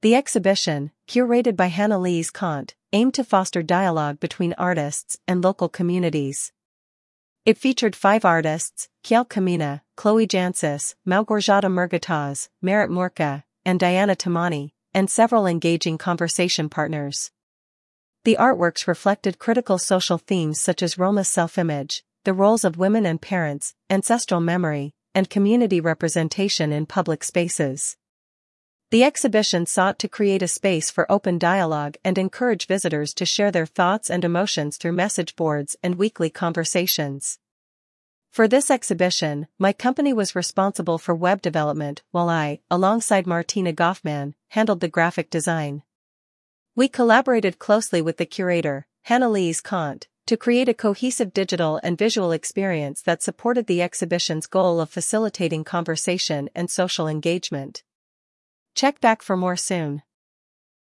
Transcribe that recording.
The exhibition, curated by Hannelise Kant, aimed to foster dialogue between artists and local communities. It featured 5 artists, Kjell Kamina, Chloe Jancis, Małgorzata Murgataz, Merit Murka, and Diana Tamani, and several engaging conversation partners. The artworks reflected critical social themes such as Roma's self-image, the roles of women and parents, ancestral memory, and community representation in public spaces. The exhibition sought to create a space for open dialogue and encourage visitors to share their thoughts and emotions through message boards and weekly conversations. For this exhibition, my company was responsible for web development while I, alongside Martina Goffman, handled the graphic design. We collaborated closely with the curator, Hannelise Kant, to create a cohesive digital and visual experience that supported the exhibition's goal of facilitating conversation and social engagement. Check back for more soon.